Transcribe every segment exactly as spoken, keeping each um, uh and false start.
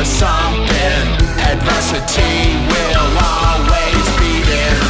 something. Adversity will always be there.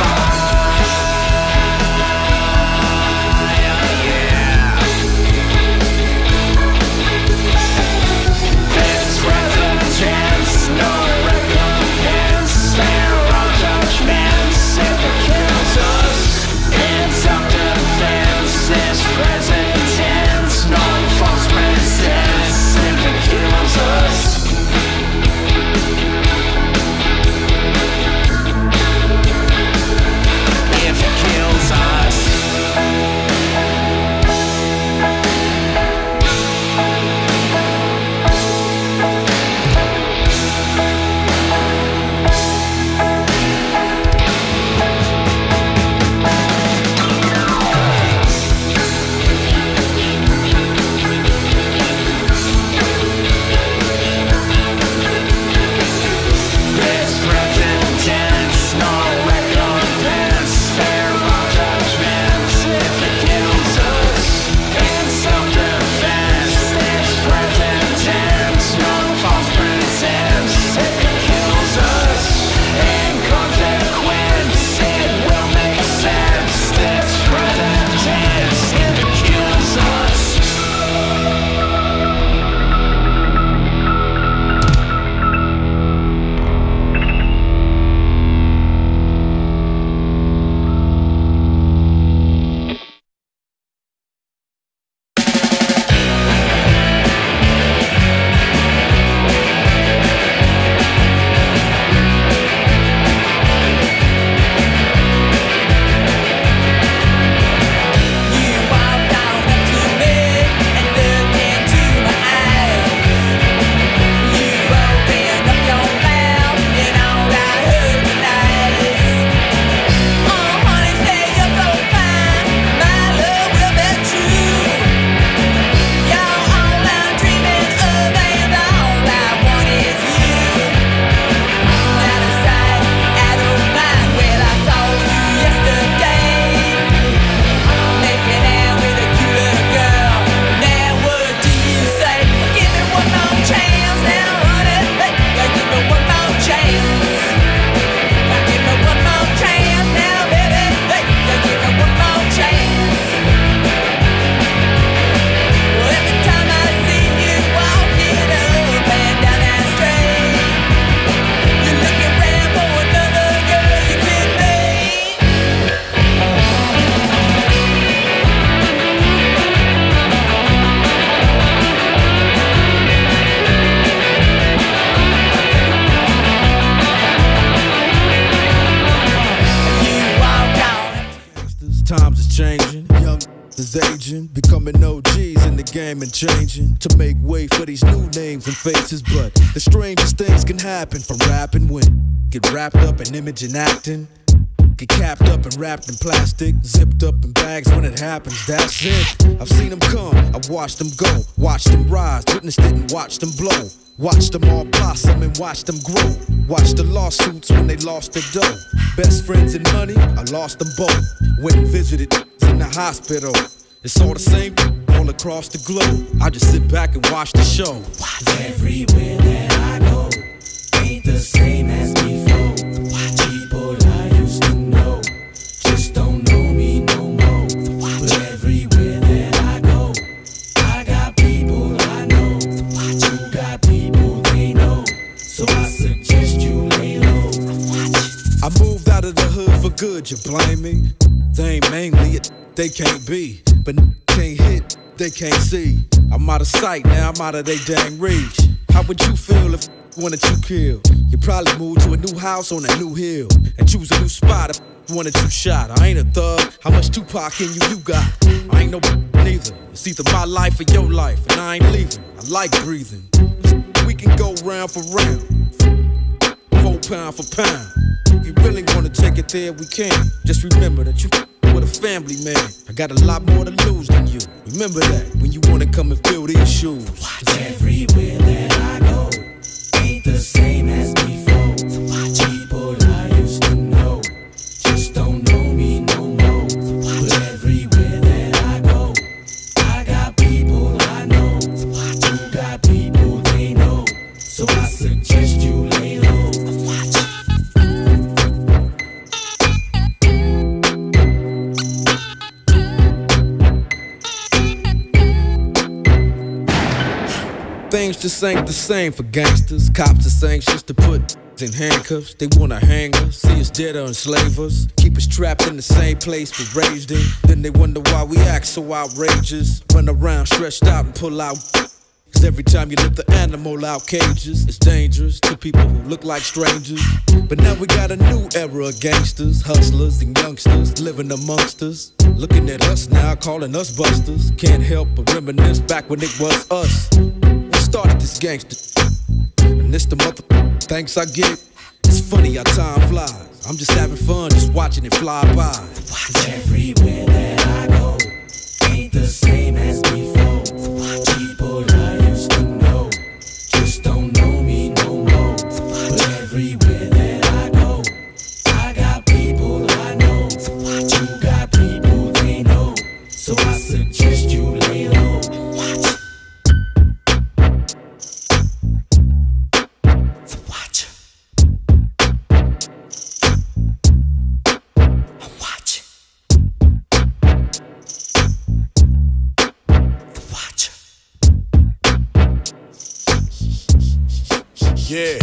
Becoming O Gs in the game and changing to make way for these new names and faces. But the strangest things can happen from rapping when get wrapped up in image and acting. Get capped up and wrapped in plastic, zipped up in bags when it happens, that's it. I've seen them come, I've watched them go, watched them rise, witnessed it and watched them blow. Watched them all blossom and watched them grow. Watched the lawsuits when they lost their dough. Best friends and money, I lost them both. Went and visited in the hospital. It's all the same all across the globe. I just sit back and watch the show. Watch everywhere that I go, ain't the same as before. People I used to know just don't know me no more. But everywhere that I go, I got people I know who got people they know. So I suggest you lay low. I moved out of the hood for good, you blame me? They ain't mainly it, they can't be. But can't hit, they can't see. I'm out of sight, now I'm out of they dang reach. How would you feel if wanted you killed? You probably move to a new house on a new hill and choose a new spot if wanted you shot. I ain't a thug, how much Tupac in you you got? I ain't no neither. It's either my life or your life, and I ain't leaving. I like breathing. We can go round for round, four pound for pound. If you really wanna take it there, we can. Just remember that you with a family man. I got a lot more to lose than you. Remember that when you wanna come and fill these shoes. Watch everywhere that I go, ain't the same as before. People I used to know just don't know me no more. But everywhere that I go, I got people I know who got people they know. So I suggest you lay low. Watch it. Things just ain't the same for gangsters. Cops just anxious to put in handcuffs. They wanna hang us, see us dead or enslave us. Keep us trapped in the same place we're raised in. Then they wonder why we act so outrageous. Run around stretched out and pull out. Cause every time you lift the animal out cages, it's dangerous to people who look like strangers. But now we got a new era of gangsters, hustlers and youngsters living amongst us. Looking at us now, calling us busters. Can't help but reminisce back when it was us. Started this gangster, and this the mother thanks I get. It's funny how time flies. I'm just having fun, just watching it fly by. Everywhere that I go ain't the same as before. People I used to know just don't know me no more. But everywhere that I go, I got people I know. You got people they know. So I suggest you lay low. Watch it. Yeah.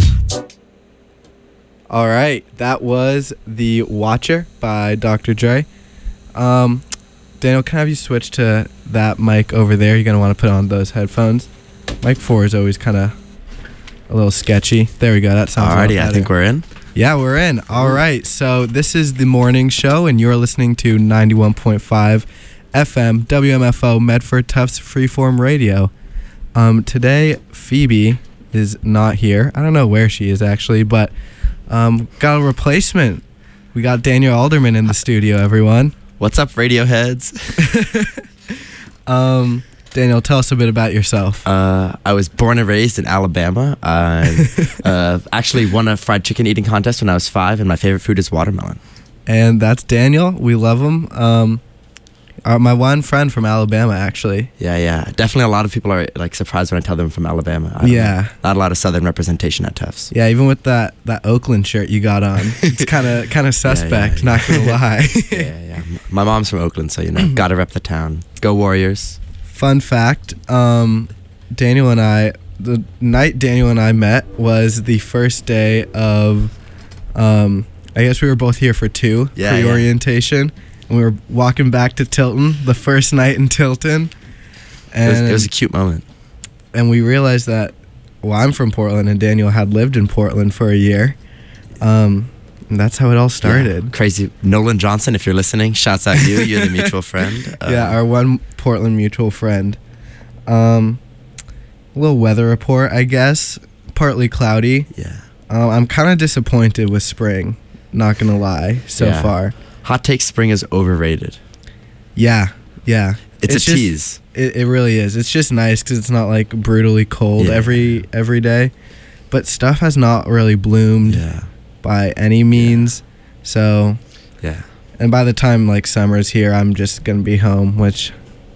All right, that was The Watcher by Doctor Dre. Um, Daniel, can I have you switch to that mic over there? You're going to want to put on those headphones. Mic four is always kind of a little sketchy. There we go. That sounds Alrighty, better. I think we're in. Yeah, we're in. All right, so this is the morning show, and you're listening to ninety-one point five F M W M F O Medford Tufts Freeform Radio. Um, today, Phoebe is not here. I don't know where she is actually, but um, got a replacement. We got Daniel Alderman in the studio, everyone. What's up, Radioheads? um, Daniel, tell us a bit about yourself. Uh, I was born and raised in Alabama. I uh, actually won a fried chicken eating contest when I was five, and my favorite food is watermelon. And that's Daniel. We love him. Um, uh, my one friend from Alabama, actually. Yeah, yeah. Definitely a lot of people are like surprised when I tell them I'm from Alabama. I don't Yeah. know. Not a lot of Southern representation at Tufts. Yeah, even with that, that Oakland shirt you got on, it's kind of kind of suspect, yeah. not going to lie. yeah, yeah. My mom's from Oakland, so, you know, gotta rep the town. Go Warriors. Fun fact, um, Daniel and I, the night Daniel and I met was the first day of, um, I guess we were both here for two, Yeah, pre-orientation. Yeah. And we were walking back to Tilton, the first night in Tilton. And, It was, it was a cute moment. and we realized that, well, I'm from Portland, and Daniel had lived in Portland for a year. Um, and that's how it all started. Yeah, crazy. Nolan Johnson, if you're listening, shouts out you. You're the mutual friend. Uh, Yeah, our one Portland mutual friend. Um, a little weather report, I guess. Partly cloudy. Yeah. Um, I'm kind of disappointed with spring, not gonna lie, so Yeah. far. Hot take: spring is overrated. Yeah, yeah. It's, a just- tease. It, it really is. It's just nice because it's not like brutally cold Yeah. every every day. But stuff has not really bloomed Yeah. by any means. So, Yeah. and by the time like summer's here, I'm just gonna be home, which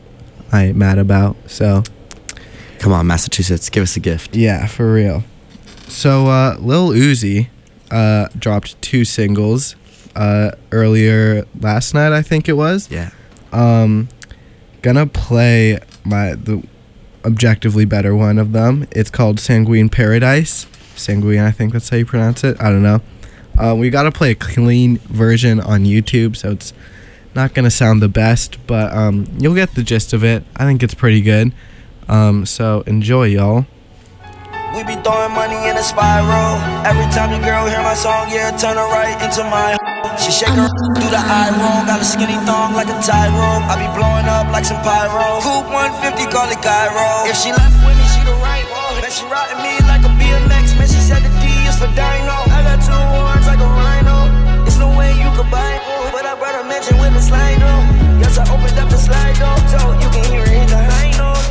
I ain't mad about. So. Come on, Massachusetts, give us a gift. Yeah, for real. So, uh, Lil Uzi uh, dropped two singles uh, earlier last night, I think it was. Yeah. Um, gonna play my the objectively better one of them. It's called Sanguine Paradise. Sanguine, I think that's how you pronounce it. I don't know. Uh, we gotta play a clean version on YouTube, so it's not gonna sound the best, but um, you'll get the gist of it. I think it's pretty good. Um, so enjoy, y'all. We be throwing money in a spiral. Every time your girl hear my song, yeah, turn her right into my. She shake her do the eye roll. Got a skinny thong like a tie rope. I be blowing up like some pyro. Coupe one fifty, call it gyro. If she left with me, she the right one. Man, she riding me like a B M X. Man, she said the D is for Dino. I got two horns like a rhino. It's no way you could buy it, but I brought a mention with the slide on. Yes, I opened up the slide door, so you can hear it in the high note.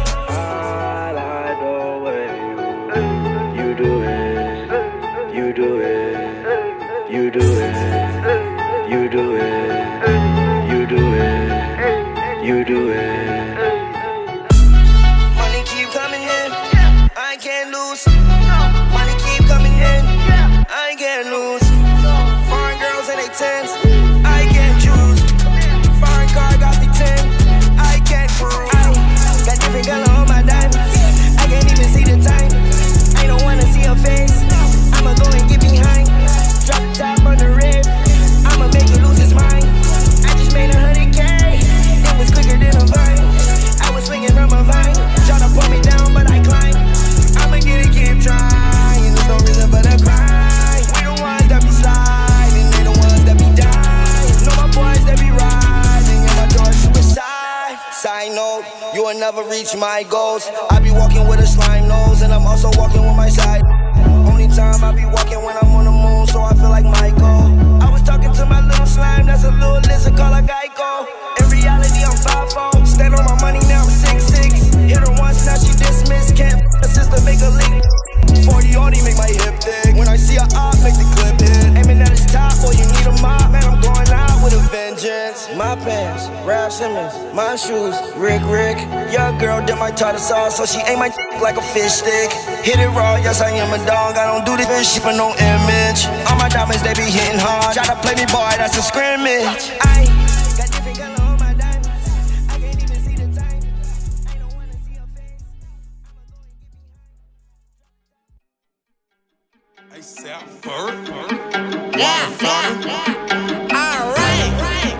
I like the way you do it, you do it, you do it, you do it, you do it, you do it. Money keep coming in, I can't lose. Money never reach my goals. I be walking with a slime nose, and I'm also walking with my side. Only time I be walking when I'm on the moon, so I feel like Michael. I was talking to my little slime, that's a little lizard called a Geico. In reality, I'm five four. Stand on my money now, I'm six six. Hit her once, now she dismissed. Can't f*** a sister, make a leak. forty already make my hip thick. When I see her op, make the clip hit. Aiming at his top, boy, you need a mop. Man, I'm going out with a vengeance. My pants, Ralph Simmons. My shoes, Rick Rick. Your girl did my tartar sauce, so she ate my like a fish stick. Hit it raw, yes, I am a dog. I don't do this shit for no image. All my diamonds, they be hitting hard. Try to play me, boy, that's a scrimmage. I got different color on my diamonds. I can't even see the time. I don't wanna see her face. Hey, South Bird. Yeah, yeah. All right.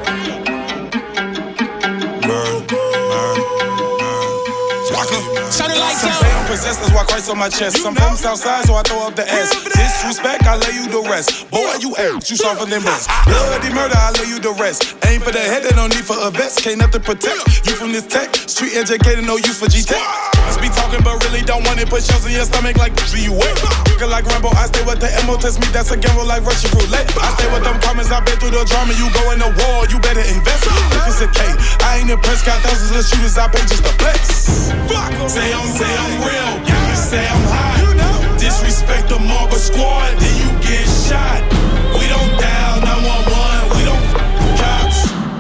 Bird, bird, bird. Turn the lights Some on. say I'm possessed, that's why Christ on my chest. Some from Southside, so I throw up the S. Disrespect, I lay you the rest. Boy, you act, you softer than breast. Bloody murder, I lay you the rest. Aim for the head, they don't need for a vest. Can't nothing protect you from this tech. Street educated, no use for G-Tech. Just be talking, but really don't want it. Put shells in your stomach like see you wet. Looking like Rambo, I stay with the M O. Test me, that's a gamble like Russian roulette. I stay with them comments, I've been through the drama. You go in the war, you better invest. Look, it's a K. I ain't impressed, got thousands of shooters, I pay just a flex. Say I'm, say I'm real, you say I'm hot. Disrespect the Marble Squad, then you get shot. We don't dial nine one one, we don't f- cops.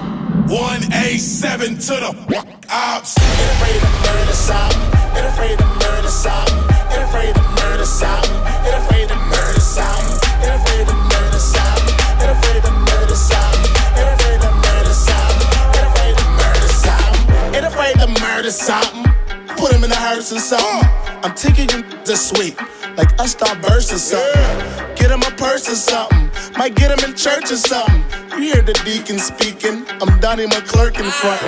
one eight seven to the ops. Ain't afraid to murder something. Ain't afraid to murder something. Ain't afraid to murder something. Ain't afraid to murder something. Ain't afraid to murder something. Ain't afraid to murder something. Ain't afraid to murder something. Ain't afraid to murder something. Ain't afraid to murder something. Put him in the hearse or something. I'm taking you to sweet, like I start burst or something. Get him a purse or something. Might get him in church or something. You hear the deacon speaking. I'm Donnie McClurk in front.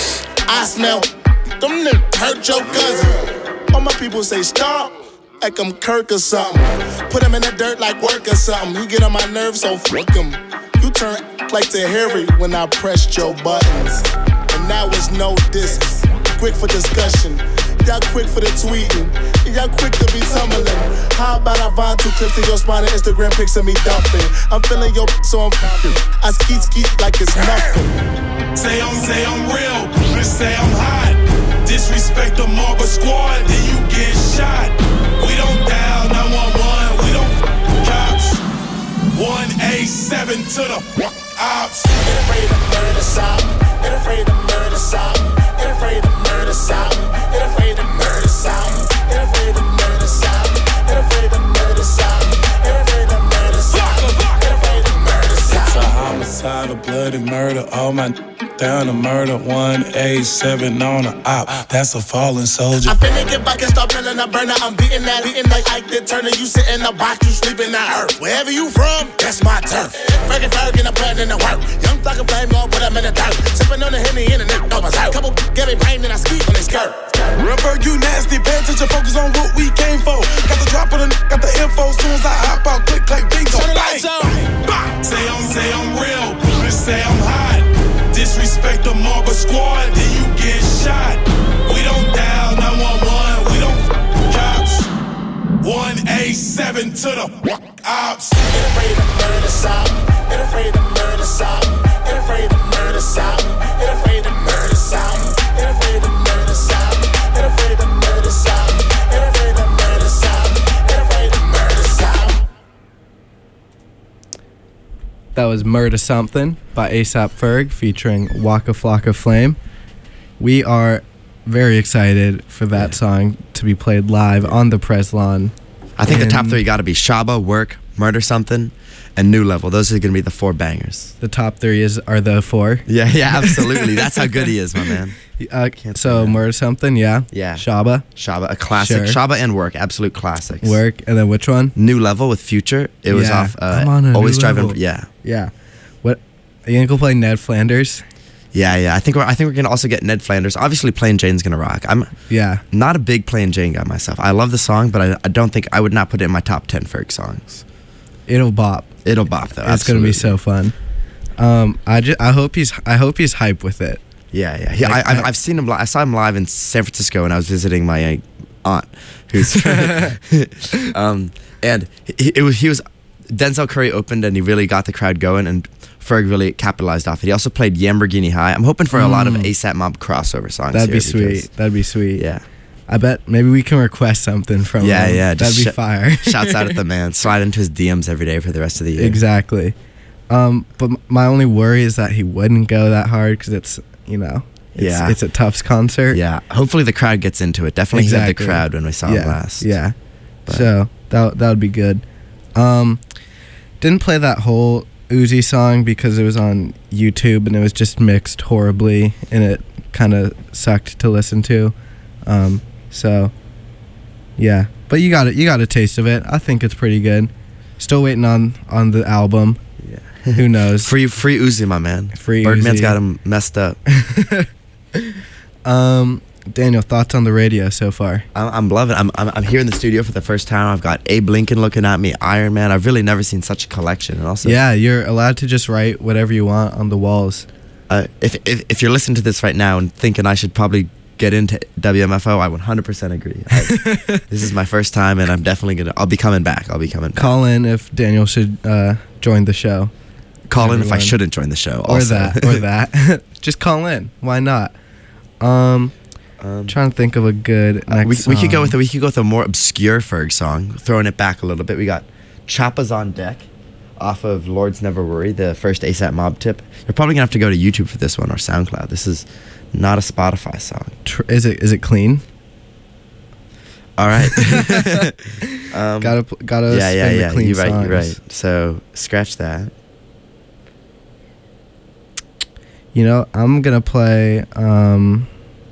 I smell them niggas hurt your cousin. All my people say stop, like I'm Kirk or something. Put him in the dirt like work or something. He get on my nerves, so fuck him. You turn like Tahiri when I pressed your buttons. And now it's no diss. Quick for discussion. Y'all quick for the tweeting. Y'all quick to be tumbling. How about I find two clips of your spine and Instagram pics of me dumping? I'm feeling your so I'm fucking. I skeet skeet like it's nothing. Say I'm, say I'm real, you say I'm hot. Disrespect the Marble Squad, then you get shot. We don't dial nine one one, we don't f- cops. one eight seven to the ops. Ain't afraid to murder something. Ain't afraid to murder something. Ain't afraid to murder something. Ain't afraid to murder something. Ain't afraid to murder something. Ain't afraid to murder something. Ain't afraid to murder something. Ain't afraid to murder something. It's a homicide, a bloody murder. All my down to murder. one eight seven on the op. That's a fallen soldier. I finna get back and start feeling a burner. I'm beating that, beating like Ike the Turner. You sit in the box, you sleep in the earth. Wherever you from, that's my turf. Fergie Ferg and I'm putting in the work. Young thug and flame, gon' put them in the dirt. Sipping on the Henny and the neck over out. Couple give me brain and I speak when they skirt. Rubber, you nasty. Pay attention, focus on what we came for. Got the drop on the n- got the info. Soon as I hop out, click, click, bingo. Turn the lights on. Bang. Say I'm, say I'm real. You say I'm hot. Disrespect the Marble Squad, then you get shot. We don't dial nine one one, we don't f- cops. one eight seven to the ops. Ain't afraid to murder something. Ain't afraid to murder something. Ain't afraid to murder something. Ain't afraid to murder something. Ain't afraid to murder something. Ain't afraid to murder something. Ain't afraid to murder something. Ain't afraid to murder something. That was Murder Something by A$AP Ferg featuring Waka Flocka Flame. We are very excited for that song to be played live on the Preslon. I think the top And three got to be Shaba, Work, Murder Something, and New Level. Those are going to be the four bangers. The top three is are the four. Yeah, yeah, absolutely. That's how good he is, my man. Uh, Can't so say that. Murder Something, yeah. Yeah. Shaba, Shaba, a classic. Sure. Shaba and Work, absolute classics. Work, and then which one? New Level with Future. It was Yeah, off. Uh, I'm on a Always new driving. level. Yeah, Yeah. What? Are you gonna go play Ned Flanders? yeah, yeah. I think we're. I think we're gonna also get Ned Flanders. Obviously, Plain Jane's gonna rock. I'm Yeah. not a big Plain Jane guy myself. I love the song, but I, I don't think I would not put it in my top ten Ferg songs. It'll bop. It'll bop though. It's gonna be so fun. Um, I just I hope he's I hope he's hype with it. Yeah, yeah. He, Like, I, I've, I- I've seen him. Li- I saw him live in San Francisco when I was visiting my uh, aunt, who's um, and he, it was he was Denzel Curry opened and he really got the crowd going, and Ferg really capitalized off it. He also played Lamborghini High. I'm hoping for a lot of ASAP Mob crossover songs. That'd be here because- sweet. That'd be sweet. Yeah. I bet maybe we can request something from Yeah, him. yeah. That'd just be sh- fire. Shouts out at the man. Slide into his D Ms every day for the rest of the year. Exactly. Um, but m- my only worry is that he wouldn't go that hard because it's, you know, it's, Yeah. it's a Tufts concert. Yeah. Hopefully the crowd gets into it. Definitely hit Exactly. the crowd when we saw yeah. him last. Yeah. But- So that that would be good. Um, didn't play that whole Uzi song because it was on YouTube and it was just mixed horribly and it kind of sucked to listen to. Um, so yeah, but you got it. You got a taste of it. I think it's pretty good. Still waiting on on the album. Yeah. Who knows? Free, free Uzi, my man. Free Birdman's Uzi. got him messed up. Um, Daniel, thoughts on the radio so far? I'm, I'm loving it. I'm, I'm, I'm here in the studio for the first time. I've got Abe Lincoln looking at me, Iron Man. I've really never seen such a collection. And also, Yeah, you're allowed to just write whatever you want on the walls. uh, if, if if you're listening to this right now and thinking I should probably get into W M F O, I one hundred percent agree. I, this is my first time, and I'm definitely gonna. I'll be coming back. I'll be coming back. Call in if Daniel should uh, join the show. Call in if I everyone. shouldn't join the show. Or Also. that, or that. Just call in. Why not? Um, Um, trying to think of a good Uh, next we, we could go song. with a, we could go with a more obscure Ferg song, throwing it back a little bit. We got Choppa's on Deck off of Lords Never Worry, the first ASAP Mob tip. You're probably gonna have to go to YouTube for this one or SoundCloud. This is not a Spotify song. Tr- Is it is it clean? All right. um, gotta pl- gotta yeah, spin yeah, the yeah. clean You're right. songs. You're right. So scratch that. You know, I'm gonna play. Um,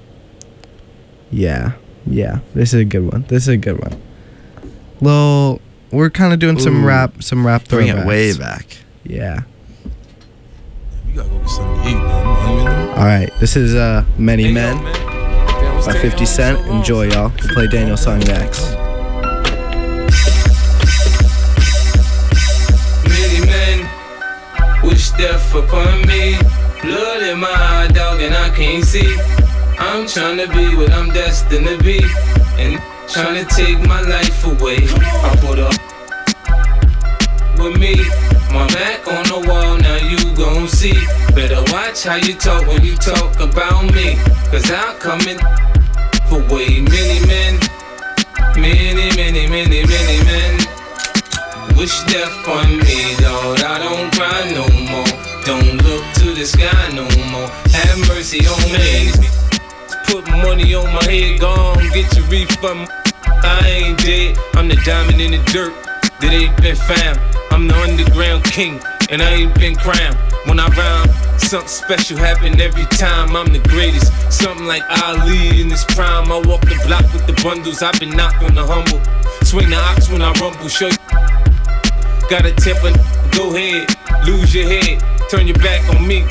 yeah, yeah. This is a good one. This is a good one. Lil, we're kind of doing some Ooh. rap, some rap Bring throwbacks. it way back. Yeah. You gotta go get something to eat, man. All right. This is uh, Many Men by fifty Cent. Enjoy, y'all. We'll play Daniel's song next. Many men wish death upon me. Blood in my eye, dog, and I can't see. I'm trying to be what I'm destined to be, and trying to take my life away. I put up with me, my back on the wall, now you gon' see. Better watch how you talk when you talk about me, cause I'm coming for way many men. Many, many, many, many men wish death on me, Lord. I don't cry no more. Don't look to the sky no more. Have mercy on me. Put money on my head, gone, get your refund. I ain't dead, I'm the diamond in the dirt that ain't been found. I'm the underground king, and I ain't been crowned. When I rhyme, something special happen every time. I'm the greatest, something like Ali in his prime. I walk the block with the bundles, I've been knocked on the humble. Swing the ox when I rumble, show you. Got a temper, go ahead, lose your head, turn your back on me.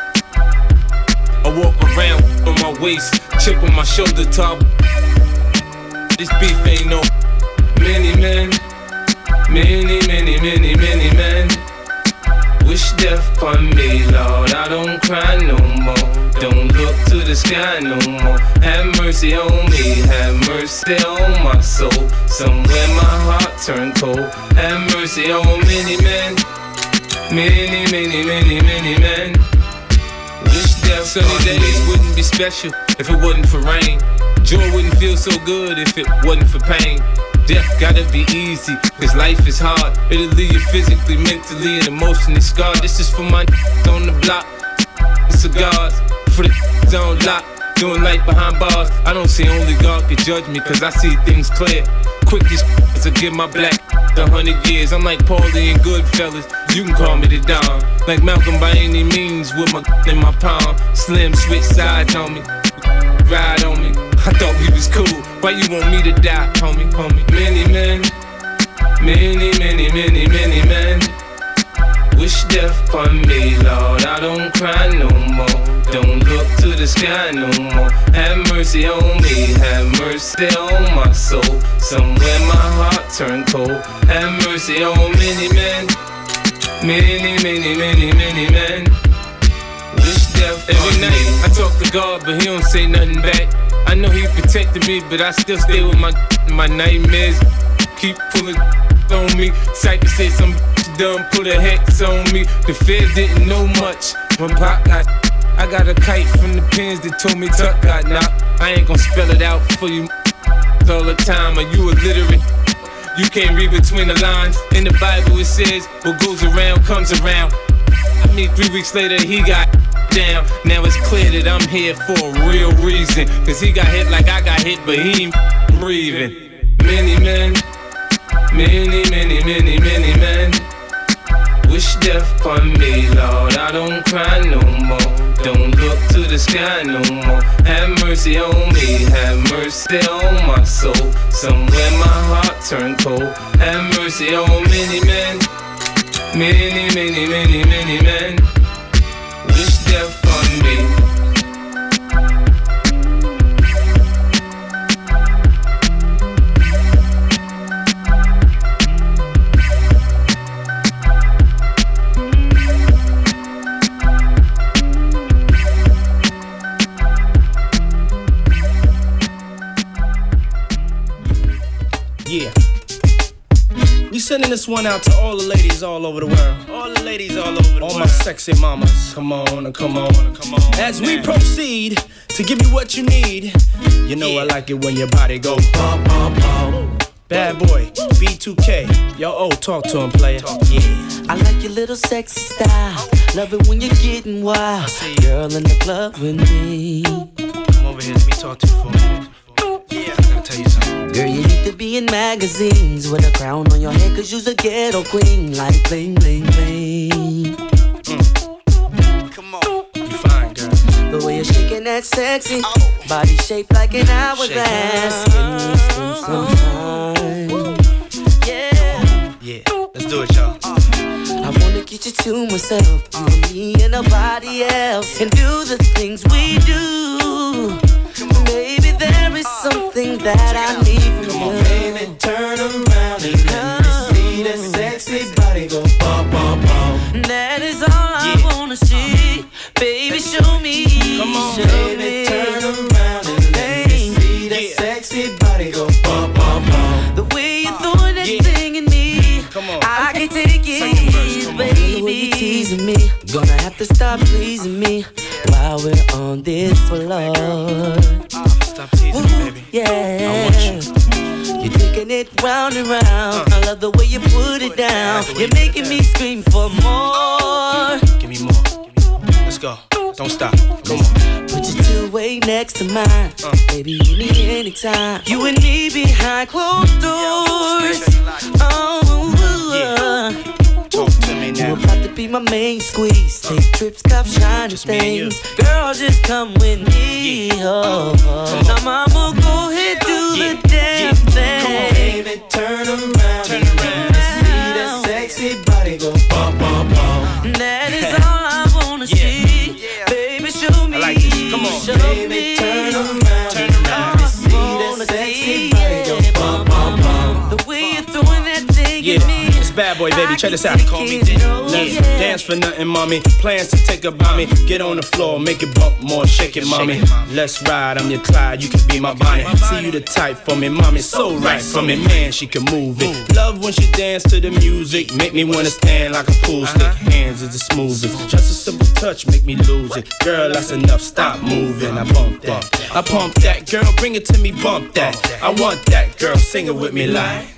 I walk around on my waist, chip on my shoulder top. This beef ain't no many men, many, many, many, many men wish death upon me, Lord. I don't cry no more, don't look to the sky no more. Have mercy on me, have mercy on my soul. Somewhere my heart turned cold. Have mercy on many men, many, many, many, many men wish death. Sunny days wouldn't be special if it wasn't for rain. Joy wouldn't feel so good if it wasn't for pain. Death gotta be easy, cause life is hard. It'll leave you physically, mentally, and emotionally scarred. This is for my on the block, cigars, for the on lock, doing life behind bars. I don't see only God can judge me, cause I see things clear. Quick as to give my black a hundred years. I'm like Paulie and Goodfellas, you can call me the Don. Like Malcolm by any means, with my in my palm. Slim switch sides on me, ride on me. I thought we was cool, why you want me to die, homie, homie? Many men, many, many, many, many men wish death upon me, Lord. I don't cry no more, don't look to the sky no more. Have mercy on me, have mercy on my soul. Somewhere my heart turned cold. Have mercy on many men, many, many, many, many men wish death every night. I talk to God, but he don't say nothing back. I know he protected me, but I still stay with my my nightmares. Keep pulling on me. Cypher said some dumb, put a hex on me. The feds didn't know much when Pop got. I got a kite from the pins that told me Tuck got knocked. I ain't gon' spell it out for you all the time. Are you illiterate? You can't read between the lines. In the Bible it says, what goes around comes around. I mean, three weeks later he got down. Now it's clear that I'm here for a real reason. Cause he got hit like I got hit, but he ain't breathing. Many men, many, many, many, many men wish death upon me, Lord. I don't cry no more. Don't look to the sky no more. Have mercy on me, have mercy on my soul. Somewhere my heart turned cold. Have mercy on many men, many, many, many, many men wish death upon me. Yeah. We sending this one out to all the ladies all over the world. All the ladies all over the all world. All my sexy mamas. Come on, come on, come on. As we proceed to give you what you need. You know yeah. I like it when your body go bum, bum, bum. Bad boy, B two K. Yo, oh, talk to him, player. Yeah. I like your little sexy style. Love it when you're getting wild. Girl in the club with me. Come over here, let me talk to you for a minute. Yeah, I gotta tell you something. Girl, you need to be in magazines with a crown on your head, cause you's a ghetto queen, like bling, bling, bling. Mm. Come on, you fine, girl. The way you're shaking that sexy oh. body shaped like an hourglass. Give me some time. Yeah. Yeah, let's do it, y'all. Uh. I wanna get you to myself, you and me and nobody else, and do the things we do. Baby, there is something that I need from Come you. on, baby, turn around and let me see that sexy body go bum, bum, bum. That is all I yeah. wanna see. Baby, show me. Come on, show baby, me. turn around and let me see that yeah. sexy body go bum, bum, bum. The way you're throwing that yeah. thing in me, come on. I can take it, verse, baby. The way you're teasing me, gonna have to stop pleasing me while we're on this floor. Stop teasing me, baby. Yeah, I want you. You're taking it round and round. Uh. I love the way you put it down. You're making me scream for more. Give me more. Let's go. Don't stop. Come on. Put your two way next to mine. Uh. Baby, you need anytime. You and me behind closed doors. Oh, yeah. Talk to me now. You about to be my main squeeze. Take uh. trips, cop shiny just things. Girl, just come with me. Yeah. Oh, oh. Now, mama, go ahead, do yeah. the damn yeah. thing. Come on, baby, turn around. Turn around. See that sexy body go bum, bum, bum. That is all I wanna yeah. see. Yeah. Baby, show me. I like this. Come on, show baby, me. turn around. Turn around. Oh, see that sexy body go bum, bum, bum. The way you're throwing that thing yeah. at me. It's bad boy, baby. Check this out. Call me Diddy. Yeah. Dance for nothing, mommy. Plans to take about me. Get on the floor, make it bump more. Shake it, mommy. Let's ride. I'm your Clyde. You can be my Bonnie. See you the type for me, mommy. So right for me, man. She can move it. Love when she dance to the music. Make me wanna stand like a pool stick. Hands is the smoothest. Just a simple touch, make me lose it. Girl, that's enough. Stop moving. I bump that. I pump that. Girl, bring it to me. Bump that. I want that. Girl, sing it with me like.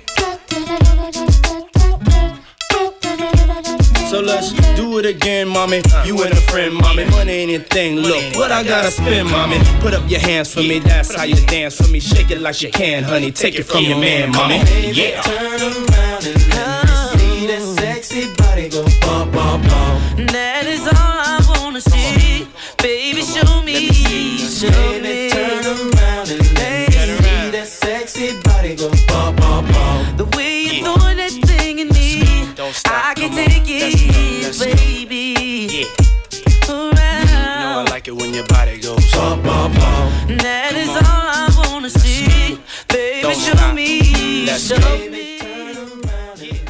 So let's do it again, mommy. You and a friend, mommy. Money ain't a thing. Look, what I gotta spend, mommy. Put up your hands for me. That's how you dance for me. Shake it like you can, honey. Take it from your man, mommy. Yeah. Turn around and let me see that sexy body go bum, bum, bum. That is all I wanna see. Baby, show me. Show me. Turn around and let me see that sexy body go bum, bum, bum. The way you're throwing that thing in me, I can take it, baby. Yeah. Around. You know I like it when your body goes bum, bum, bum. That is all I wanna see. Baby, show me. Let's show go. me. Turn around and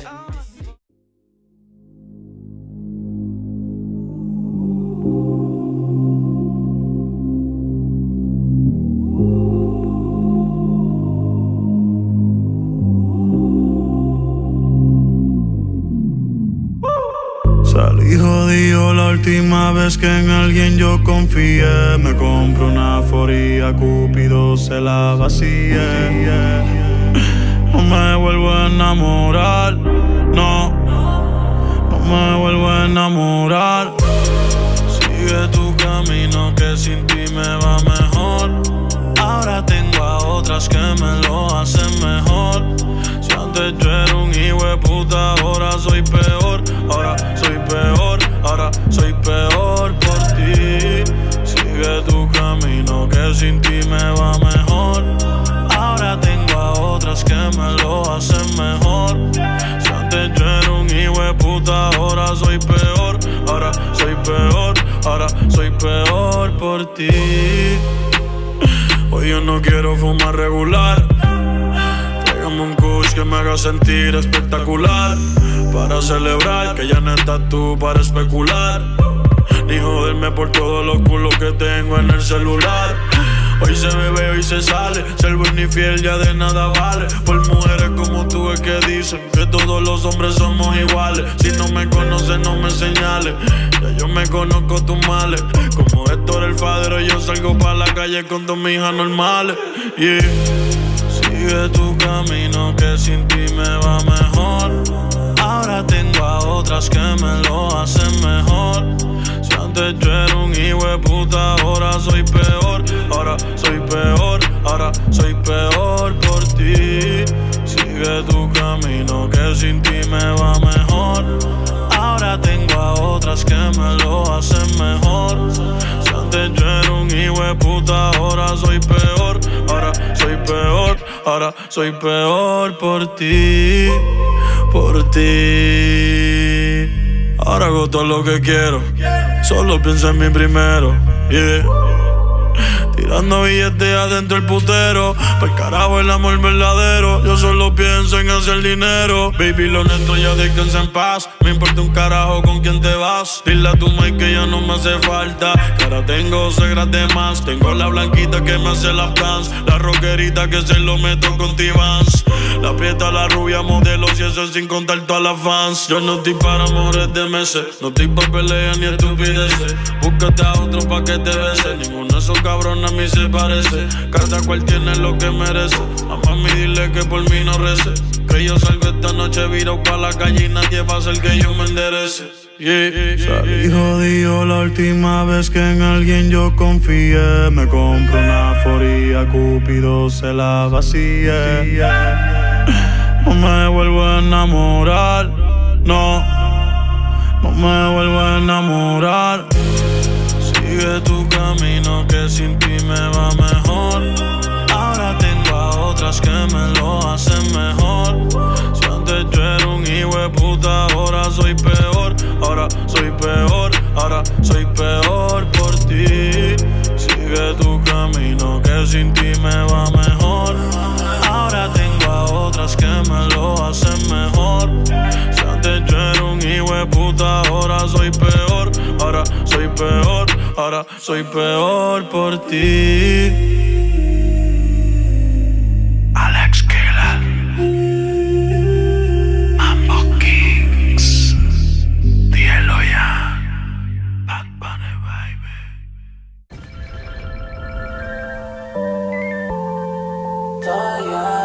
Salí jodido la última vez que en alguien yo confié. Me compro una foría, Cupido se la vacía. No me vuelvo a enamorar, no, no me vuelvo a enamorar. Sigue tu camino que sin ti me va mejor. Ahora tengo a otras que me lo hacen mejor. Si antes yo era un hijo de puta, ahora soy peor. Ahora soy peor, ahora soy peor por ti. Sigue tu camino que sin ti me va mejor. Ahora tengo a otras que me lo hacen mejor. Si antes yo era un hijo de puta, ahora soy peor. Ahora soy peor, ahora soy peor por ti. Hoy yo no quiero fumar regular. Tráigame un kush que me haga sentir espectacular. Para celebrar que ya no estás tú para especular. Ni joderme por todos los culos que tengo en el celular. Hoy se bebe, hoy se sale. Ser buen y fiel ya de nada vale. Por mujeres como tú es que dicen que todos los hombres somos iguales. Si no me conoces no me señales. Ya yo me conozco tus males. Como Héctor el Fadero yo salgo pa' la calle con dos hijas normales. Yeah. Sigue tu camino que sin ti me va mejor. Ahora tengo a otras que me lo hacen mejor. Si antes yo era un hijo de puta, ahora soy peor. Ahora soy peor, ahora soy peor por ti. Sigue tu camino que sin ti me va mejor. Ahora tengo a otras que me lo hacen mejor. Si antes yo era un hijo de puta, ahora soy peor. Ahora soy peor, ahora soy peor por ti. Por ti. Ahora hago todo lo que quiero. Solo pienso en mí primero. Yeah. Tirando billetes adentro el putero. Pa'l carajo el amor verdadero. Yo solo pienso en hacer dinero. Baby, lo nuestro ya descansa en paz. Me importa un carajo con quién te vas. Dile a tu mai que ya no me hace falta. Que ahora tengo segras de más. Tengo la blanquita que me hace las plans. La rockerita que se lo meto con T-Vans. La prieta, la rubia, modelos y eso sin contar todas las fans. Yo no estoy para amores de meses. No estoy pa' peleas ni estupideces. Búscate a otro pa' que te bese. Ninguno de esos cabrones a mí se parece. Cada cual tiene lo que merece. A mami dile que por mí no rece. Que yo salgo esta noche virado pa' la calle y nadie va a hacer que yo me enderece. Yeah, yeah, yeah. Salí jodido la última vez que en alguien yo confié. Me compro una foría, Cupido se la vacía. No me vuelvo a enamorar, no, no me vuelvo a enamorar. Sigue tu camino que sin ti me va mejor. Ahora tengo a otras que me lo hacen mejor. Si antes yo era un hijo de puta, ahora soy peor. Ahora soy peor, ahora soy peor por ti. Sigue tu camino que sin ti me va mejor. Ahora tengo a otras que me lo hacen mejor. Si antes yo era un hijo de puta, ahora soy peor. Ahora soy peor, ahora soy peor por ti. Alex Killer, Mambo Kings, Dielo ya, Bad Bunny baby. Oh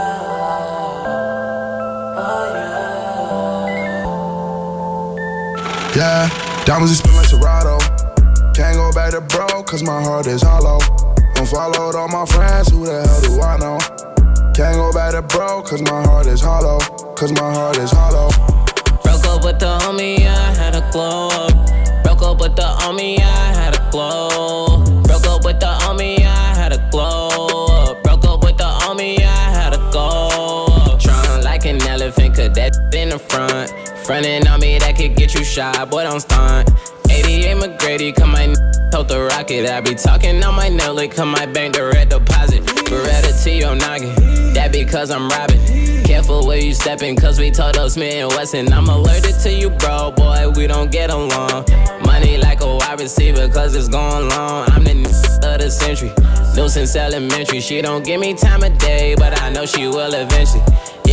yeah, oh yeah. Yeah, diamonds is spin like Serato. Can't go back to broke, cause my heart is hollow. Unfollowed all my friends, who the hell do I know? Can't go back to broke, cause my heart is hollow. Cause my heart is hollow. Broke up with the homie, I had a glow up. Broke up with the homie, I had a glow. Broke up with the homie, I had a glow up. Broke up with the homie, I had a go up. Trying like an elephant, cause that in the front. Frontin' on me, that could get you shot, boy, don't stunt. eighty-eight McGrady, come my n***, tote the rocket. I be talking on my nelly, come my bank direct deposit. Beretta to your noggin, that because I'm robbing. Careful where you steppin', cause we told us Smith and Wesson. I'm allergic to you, bro, boy, we don't get along. Money like a wide receiver, cause it's going long. I'm the n*** of the century, new since elementary. She don't give me time of day, but I know she will eventually.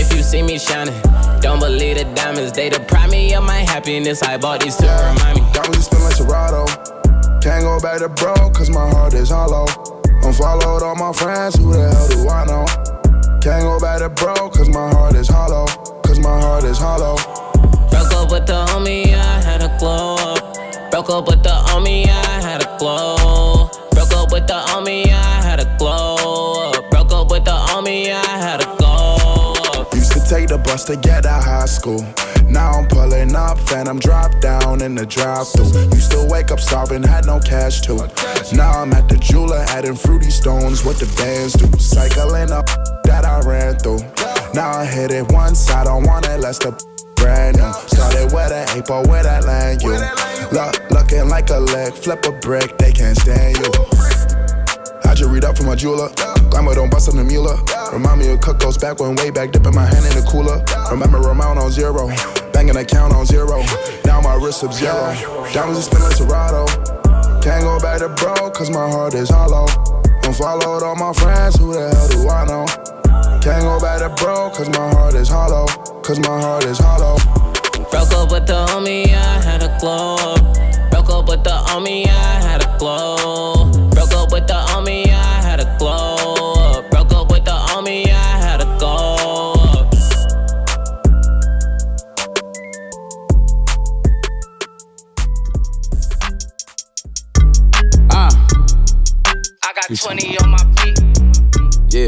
If you see me shining, don't believe the diamonds. They deprive me of my happiness. I bought these to Yeah, remind me. diamonds just spin like Serato. Can't go back to broke, cause my heart is hollow. Unfollowed all my friends, who the hell do I know? Can't go back to broke, cause my heart is hollow. Cause my heart is hollow. Broke up with the homie, I had a glow up. Broke up with the homie, I had a glow. Broke up with the homie, I had a glow up. Broke up with the homie, I had a glow up. Used to take the bus to get out high school. Now I'm pulling up, phantom drop down in the drive-thru. Used to wake up starving, had no cash too. Now I'm at the jeweler, adding fruity stones, what the bands do. Cycling up that I ran through. Now I hit it once, I don't want it less the brand new. Started with an ape or with that land, you. Look, looking like a leg, flip a brick, they can't stand you. I just read up from my jeweler. Glamour don't bust on the mule. Remind me of Cookos back when way back, dipping my hand in the cooler. Remember amount on zero, banging account on zero. Now my wrist sub zero. Diamonds just spin like Serato. Can't go back to broke, cause my heart is hollow. Unfollowed all my friends, who the hell do I know? Can't go back to broke, cause my heart is hollow. Cause my heart is hollow. Broke up with the homie, I had a glow up. Broke up with the homie, I had a glow. Broke up with the homie, I had a glow up. Broke up with the homie, I had a glow up. Ah, I got twenty on my feet. yeah.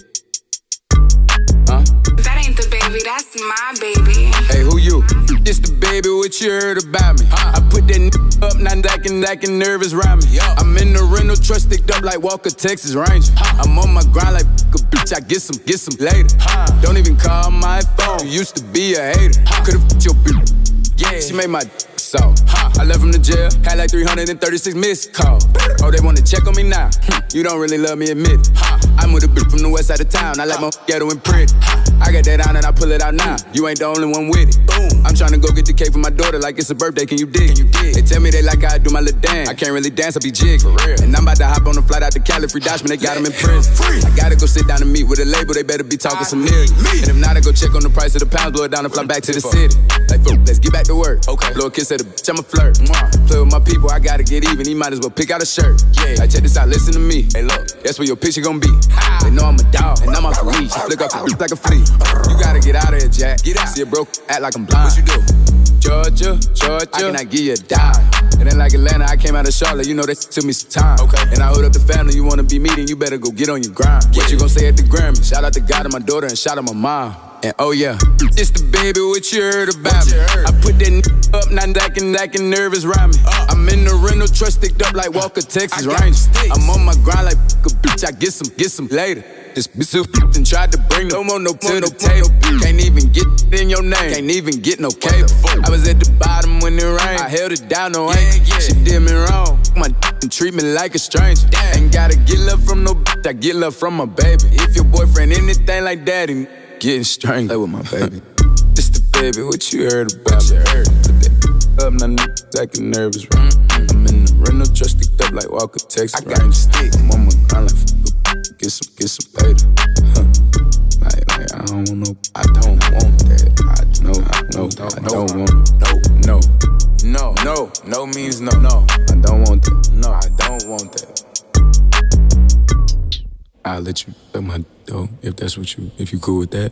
Huh? That ain't the baby, that's my baby. Hey, who you? It's the baby, what you heard about me? Huh? I put that n up, now acting, acting nervous around me. Yo. I'm in the rental truck, sticked up like Walker, Texas Ranger. Huh? I'm on my grind like a bitch, I get some, get some later. Huh? Don't even call my phone, you used to be a hater. Huh? Could've f***ed your bitch, yeah. She made my d so. Huh? I left from the jail, had like three hundred thirty-six missed calls. Oh, they wanna check on me now? You don't really love me, admit it. Huh? I'm with a bitch from the west side of town, I like my ghetto and pretty. I got that on and I pull it out now. You ain't the only one with it. Boom. I'm tryna go get the cake for my daughter like it's a birthday. Can you dig? Can you dig? They tell me they like how I do my little dance. I can't really dance, I be jig. For real. And I'm about to hop on the flight out to Cali. Free Dodgeman, they got him in prison. Free. I gotta go sit down and meet with a label. They better be talking some million. And if not, I go check on the price of the pounds, blow it down and fly back to the city. Like, fuck, let's get back to work. Okay. Blow a kiss at the bitch, I'm a flirt. Mwah. Play with my people, I gotta get even. He might as well pick out a shirt. Yeah. Like, check this out, listen to me. Hey, look, that's where your picture gon' be. How? They know I'm a dog, and I'm off the leash. Flick off the beat like a flea. You gotta get out of here, Jack. Get out. See a broke, act like I'm blind. What you do? Georgia, Georgia, I cannot give you a dime. And then like Atlanta, I came out of Charlotte, you know that took me some time. Okay. And I hold up the family, you wanna be meeting, you better go get on your grind. Yeah. What you gon' say at the Grammy? Shout out to God and my daughter and shout out my mom. And oh yeah, it's the baby, what you heard about me? Heard? I put that n up, now acting, acting nervous around me. Uh. I'm in the rental truck, sticked up like Walker, Texas Ranger. I'm on my grind like a bitch, I get some, get some later. This bitch and tried to bring no more no to the table. Can't even get in your name. Can't even get no cable. I was at the bottom when it rained. I held it down, no ankle. Yeah, yeah. She did me wrong. My and treat me like a stranger. Damn. Ain't gotta get love from no bitch. I get love from my baby. If your boyfriend anything like that, and getting strangled. Play with my baby. This the baby, what you heard about me? Heard. Put that up, now acting nervous. Right? Mm-hmm. I'm in the rental truck, sticked up like Walker, Texas Ranger. I'm on my grind like get some, get some later. Huh. Like, like, I don't want no, I don't want that. I no, no, I don't want it. No, no, no, no, no means no, no. I don't want that. No, I don't want that. I'll let you suck my dough if that's what you, if you cool with that.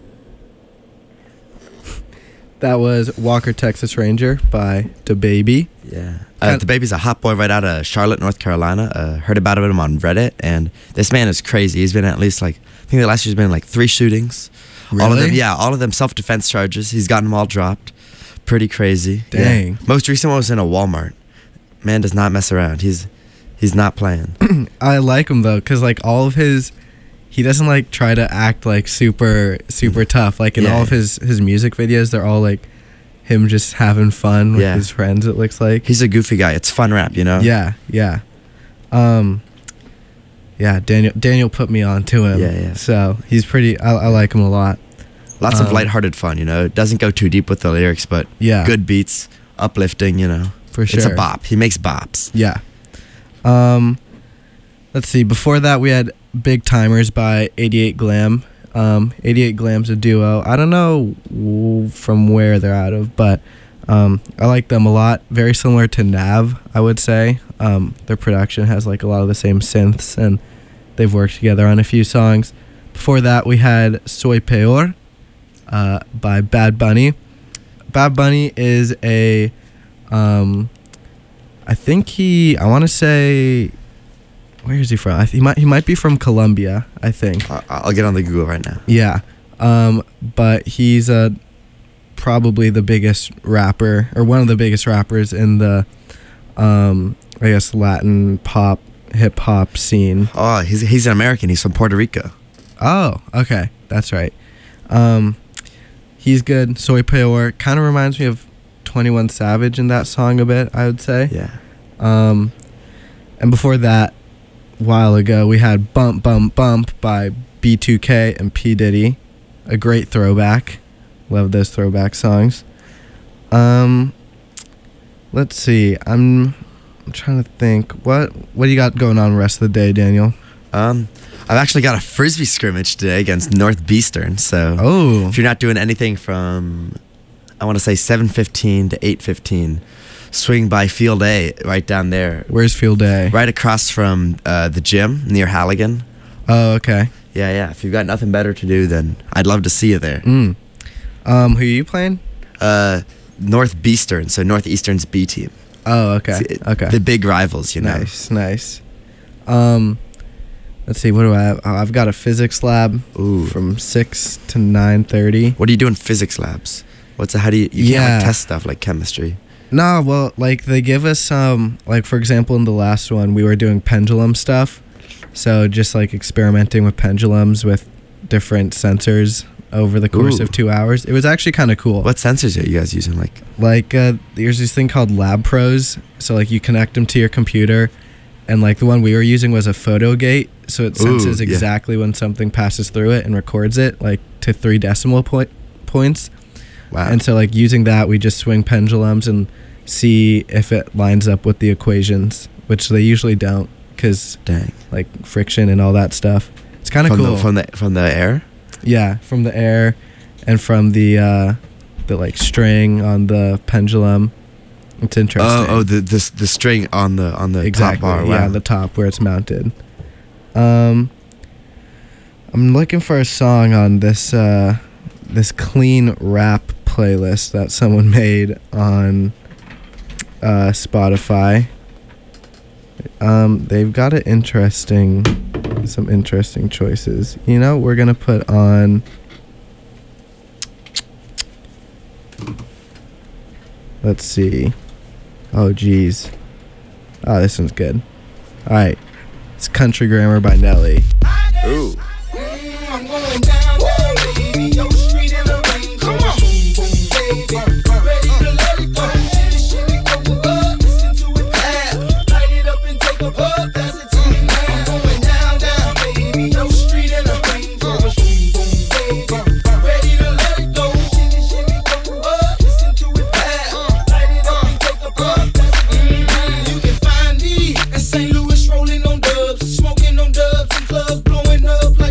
That was Walker, Texas Ranger by DaBaby. Yeah. Uh, DaBaby's a hot boy right out of Charlotte, North Carolina. Uh, heard about him on Reddit, and this man is crazy. He's been at least like, I think the last year's been in like three shootings. Really? All of them, yeah, all of them self-defense charges. He's gotten them all dropped. Pretty crazy. Dang. Yeah. Most recent one was in a Walmart. Man does not mess around. He's he's not playing. I like him though, cause like all of his, he doesn't like try to act like super super tough. Like in yeah. all of his his music videos, they're all like him just having fun with yeah. his friends. It looks like he's a goofy guy. It's fun rap, you know. Yeah, yeah, um, yeah. Daniel Daniel put me on to him. Yeah, yeah. So he's pretty. I, I like him a lot. Lots um, of lighthearted fun, you know. It doesn't go too deep with the lyrics, but yeah. good beats, uplifting, you know. For sure. It's a bop. He makes bops. Yeah. Um, let's see. Before that, we had Big Timers by eighty-eight Glam. Um, eighty-eight Glam's a duo. I don't know w- from where they're out of, but um, I like them a lot. Very similar to Nav, I would say. Um, their production has like a lot of the same synths, and they've worked together on a few songs. Before that, we had Soy Peor uh, by Bad Bunny. Bad Bunny is a, um, I think he, I want to say, where is he from? I th- he might he might be from Colombia, I think. I'll get on the Google right now. Yeah, um, but he's uh, probably the biggest rapper, or one of the biggest rappers in the, um, I guess, Latin pop, hip hop scene. Oh, he's he's an American. He's from Puerto Rico. Oh, okay, that's right. Um, he's good. Soy Peor kind of reminds me of twenty-one Savage in that song a bit, I would say. Yeah. Um, and before that, a while ago, we had Bump Bump Bump by B two K and P Diddy. A great throwback. Love those throwback songs. Um, let's see. I'm, I'm trying to think. What what do you got going on the rest of the day, Daniel? Um, I've actually got a frisbee scrimmage today against Northeastern. So oh. if you're not doing anything from, I want to say seven fifteen to eight fifteen, swing by Field A right down there. Where's Field A? Right across from uh, the gym near Halligan. Oh, okay. Yeah, yeah. If you've got nothing better to do, then I'd love to see you there. Mm. Um, who are you playing? Uh, Northeastern, so Northeastern's B team. Oh, okay. It's, okay. The big rivals, you know. Nice, nice. Um, let's see. What do I have? Oh, I've got a physics lab Ooh. from six to nine thirty. What do you do in physics labs? What's a, how do you? You Yeah. can't like, test stuff like chemistry. No, well, like they give us um, like for example, in the last one, we were doing pendulum stuff. So just like experimenting with pendulums with different sensors over the course Ooh. of two hours. It was actually kind of cool. What sensors are you guys using? Like, Like uh, there's this thing called Lab Pros. So like you connect them to your computer, and like the one we were using was a photo gate. So it senses Ooh, yeah. exactly when something passes through it and records it like to three decimal point points. wow. And so like using that, we just swing pendulums and see if it lines up with the equations, which they usually don't because Dang. like friction and all that stuff. It's kind of From cool. the, from the from the air. Yeah, from the air and from the uh, the like string on the pendulum. It's interesting. Oh, oh, the the the string on the on the exactly. top bar. Wow. Yeah, the top where it's mounted. Um, I'm looking for a song on this uh, this clean rap playlist that someone made on uh, Spotify. Um, they've got an interesting, some interesting choices. You know, we're gonna put on. Let's see. Oh, geez. Oh, this one's good. All right. It's Country Grammar by Nelly. Ooh. I'm going down, down, baby. Your street in the rain. Come on. Baby. Ready to let it go. Shitty, shitty, go up. Listen to it loud. Light it up and take a puff. Pass it to me now. I'm going down, down, baby. Your street in the rain. Come on. Baby. Ready to let it go. Shitty, shitty, go up. Listen to it loud. Light it up and take a puff. Pass it to me now. You can find me in Saint Louis rolling on dubs. Smoking on dubs in clubs. Blowing up like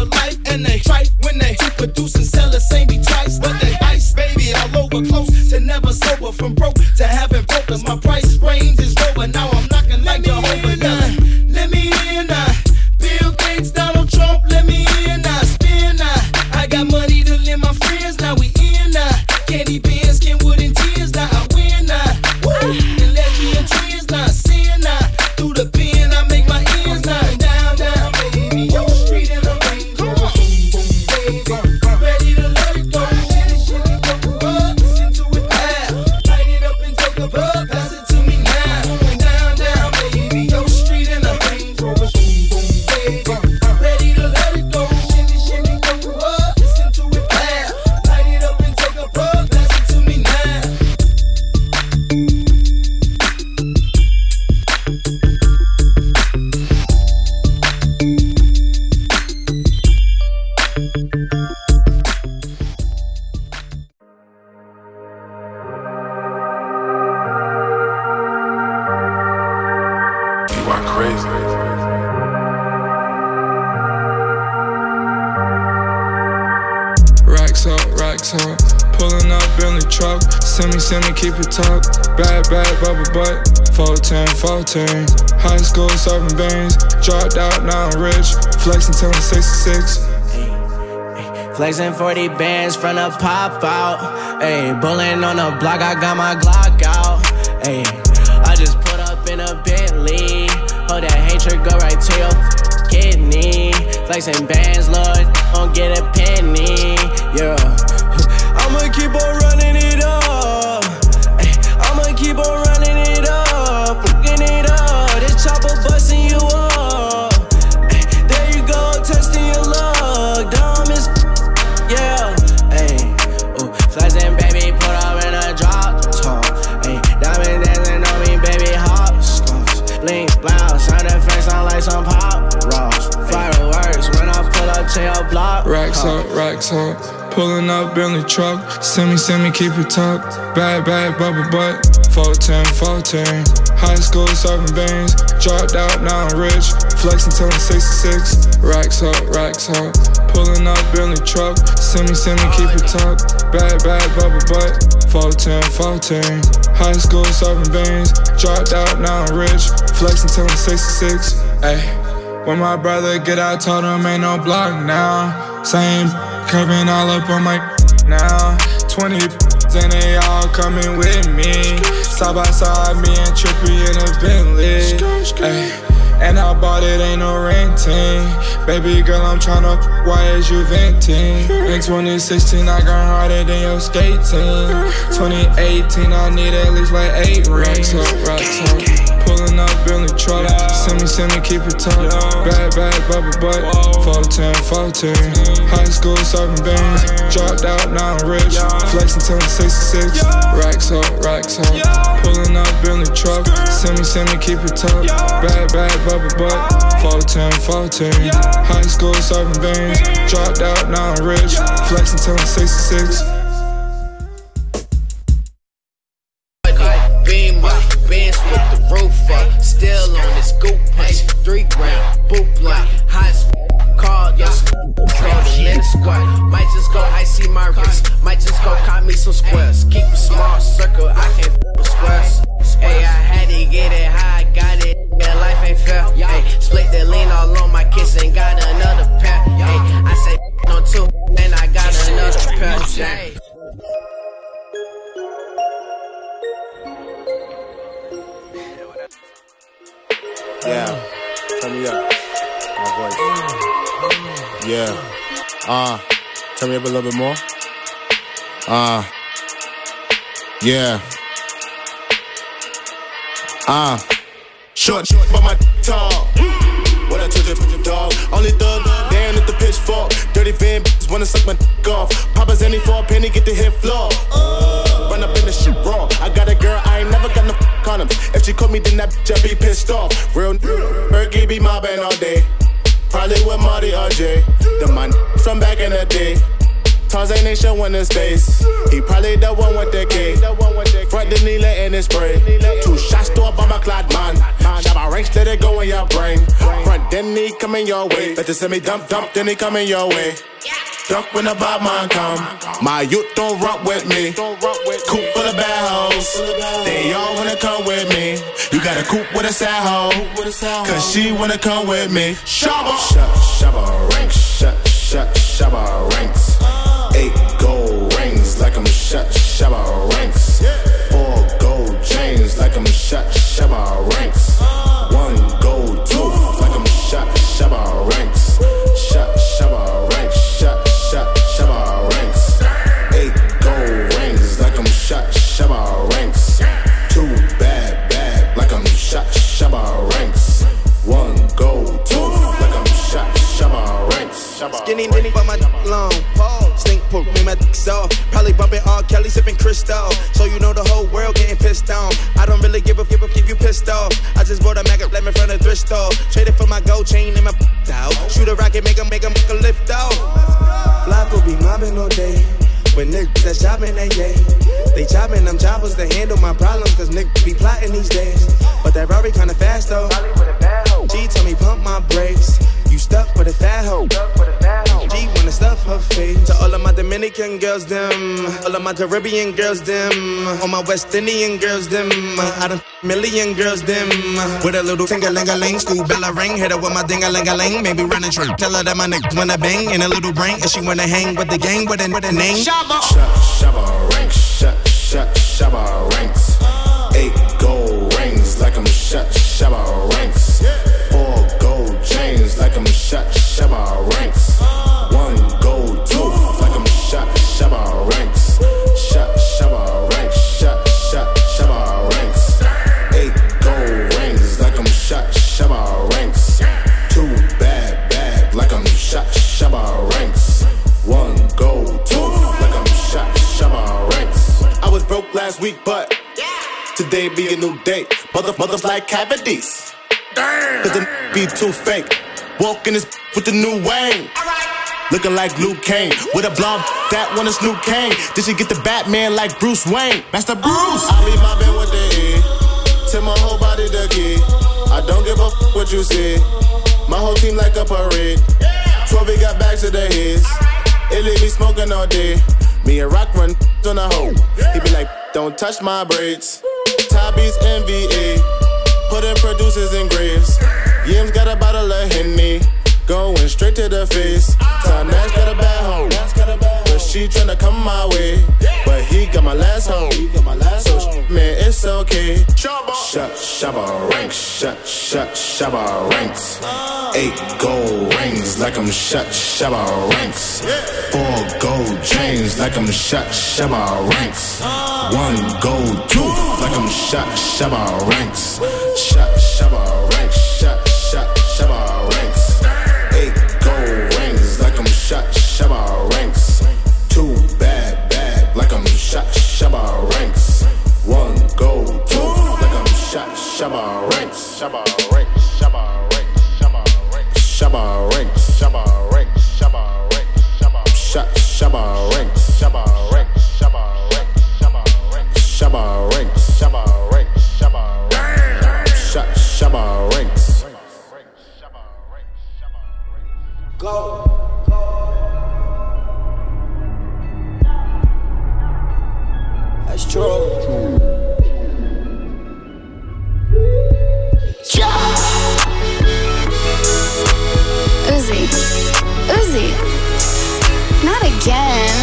your life, and they try when they produce and sell the same be twice. But they ice, baby, all over close to never sober from broke to having broke. Cause my price range is lower. Now I'm knocking like Jehovah. Let me in now. Bill Gates, Donald Trump, let me in now. Spin now. I got money to lend my friends. Now we in now. Candy Benz, Kenwood and tears. Now I win now. Woo. And lesbian twins now. Sin now. Through the pen, I make my ends now. Down, down, baby. Yo, street in the Range Rover. Boom, boom, baby. Ready to let it go. Shitty, shitty, go up. Listen to it now. Light it up and take a bug. Pass it to me now. Down, down, baby. Yo, street in the Range Rover. Boom, boom, baby. Ready to let it go. Shitty, shitty, go up. Listen to it now. Light it up and take a bug. Pass it to me now. You are crazy. Racks up, racks up. Pulling up Bentley truck. Send me, send me, keep it tucked. Bad, bad, bubble butt. fourteen, fourteen. High school serving beans. Dropped out, now I'm rich. Flexing till I'm sixty-six. Flexing forty bands from the pop out. Ayy, bullin' on the block, I got my Glock out. Ayy, I just put up in a Bentley. Hold that hatred, go right to your kidney. Flexing bands, Lord, don't get a penny. Yeah, I'ma keep on running it up. Ay, I'ma keep on running it up. Fucking it up, this chopper busting you up. Ay, there you go, testing your luck. Dumb as yeah, ayy, ooh, flexing, baby, put up in a drop top, ayy, diamond dancing on me, baby, hopscotch, blink, blouse, sound effects sound like some pop rocks, fireworks when I pull up to your block. Racks up, racks up. Pulling up Bentley truck. Send me, send me, keep it tucked. Bad, bad, bubble butt. fourteen, fourteen. High school serving beans. Dropped out, now I'm rich. Flexing till I'm sixty-six. Racks up, racks up. Pulling up Bentley truck. Send me, send me, keep it tucked. Bad, bad, bubble butt. fourteen, fourteen. High school serving beans. Dropped out, now I'm rich. Flexing till I'm sixty-six. Ayy. When my brother get out, told him ain't no block now. Same curving all up on my now. twenty and they all coming with me. Side by side, me and Trippy in a Bentley. Ay, and I bought it, ain't no renting. Baby girl, I'm tryna, why is you venting? In twenty sixteen, I got harder than your skating. twenty eighteen, I need at least like eight racks up, racks up. Pulling up Bentley truck. Send me, send me, keep it tucked. Bad, bad, bubble butt. fourteen, fourteen. High school serving beans. Dropped out, now I'm rich. Flexing till I'm sixty-six. Racks up, racks up. Pulling up Bentley truck. Send me, send me, keep it tucked. Bad, bad, bubble butt. fourteen, fourteen. High school serving beans. Dropped out, now I'm rich. Flexing till I'm sixty-six. Benz with the roof up, still on this goop punch. Three grand, boot blunt, hot call, yes, golden in the squad. Might just go icy my wrist, might just go cop me some squares. Keep a small circle, I can't f with squares. Hey, I had to get it high, I got it. Yeah, life ain't fair. Hey, split the lean all on my kiss and got another pair. Hey, I say on two, and I got another pair. Hey. Yeah, turn me up, my voice. Yeah, uh, turn me up a little bit more. Uh, yeah. Uh, short, short, but my tall. What I told you, dog. Only thug, down at the pitchfork. Dirty van bitches wanna suck my dick off. Papa's any for a penny, get the hit floor. Uh, run up in the shit raw. I got a girl, I ain't never got no condoms. If she caught me, then that bitch I be pissed off. Real Berkey be mobbing all day. Probably with Marty or J. The man from back in the day. Tarzan ain't showing his face. He probably the one with the key. Front the knee letting it spray. Two shots to a bomber clad man. Shabba ranks, let it go in your brain. Front then he coming your way. Better send me dump dump, then he coming your way. Duck when the bad man come. My youth don't rock with me. Coop full of bad hoes. They all wanna come with me. You got a coupe with a sad hoe. Cause she wanna come with me. Shabba Shabba ranks. Shut, shut, Shabba ranks. Eight gold rings like I'm shut, Shabba ranks. Four gold chains like I'm shut, Shabba ranks. One gold tooth like I'm shut, Shabba ranks. Shut, Shabba ranks. Shut, shut, Shabba ranks. Eight gold rings like I'm shut, Shabba ranks. Two bad, bad like I'm shut, Shabba ranks. One gold tooth like I'm shut, Shabba ranks. Skinny mini but my long. Stink poke, me my dick soft. Probably bumping R. Kelly, sipping Cristal. So you know the whole world getting pissed on. I don't really give a give a if you pissed off. I just bought a Mac up, let me from the thrift store. Traded for my gold chain and my out. Shoot a rocket, make 'em make 'em make a lift off. Flocko be mobbing all day. When niggas that shopping, they yay. They chopping them choppers to handle my problems. Cause niggas be plotting these days. But that Rari kinda fast though. She told me pump my brakes. You stuck with a fat hoe. G wanna stuff her face. To all of my Dominican girls, them. All of my Caribbean girls, them. All my West Indian girls, them. I done million girls, them. With a little ting-a-ling-a-ling. School bell a ring. Hit her with my ding-a-ling-a-ling. Maybe run a trick. Tell her that my niggas wanna bang. In a little brain. And she wanna hang with the gang. With a, with a name. Shabba Shabba ranks. Shut, shut, Shabba ranks. Eight gold rings like I'm shut, Shabba ranks. Four gold chains like I'm shut, Shabba ranks. One gold tooth like I'm shut, Shabba ranks. Shut, Shabba ranks. Shut, shut, Shabba ranks. Eight gold rings like I'm shut, Shabba ranks. Two bad, bad like I'm shut, Shabba ranks. One gold tooth like I'm shut, Shabba ranks. I was broke last week, but today be a new day. Mother, mothers like cavities. Cause the be too fake. Walking this with the new Wayne. Looking like Luke Kane. With a blonde that one is Luke Kane. Did she get the Batman like Bruce Wayne? Master Bruce. I be mobbing with the E. Till my whole body the key. I don't give a f what you see. My whole team like a parade. twelve got bags to their heads. It leave me smoking all day. Me and Rock run on a hoe. He be like, don't touch my braids. Tabby's N V A. Putting producers in graves. Yim's got a bottle of Henny. Going straight to the face. Tom Nash got a bad hoe. But she tryna come my way. But he got my last hoe. So man, it's okay. Shut, Shabba ranks. Shut, shut, Shabba ranks. Eight gold rings like I'm shut, Shabba ranks. Four gold chains like I'm shut, Shabba ranks. One gold tooth like I'm shut, Shabba ranks. Shut, Shabba ranks. Shut, shut, Shabba ranks. Eight gold rings like I'm shut, Shabba ranks. Two bad, bad like I'm shut, Shabba ranks. One gold tooth like I'm shut, Shabba ranks. Shabba ranks. Shabba ranks. Shabba ranks. Shabba ranks. Shabba ranks. Shabba ranks. Shabba shut, Shabba ranks. Shabba ranks. Shabba ranks. Shabba ranks. Shabba ranks. Shabba ranks. Shabba ranks. Shut, Shabba ranks. Go. That's true. Uzi, Uzi, not again.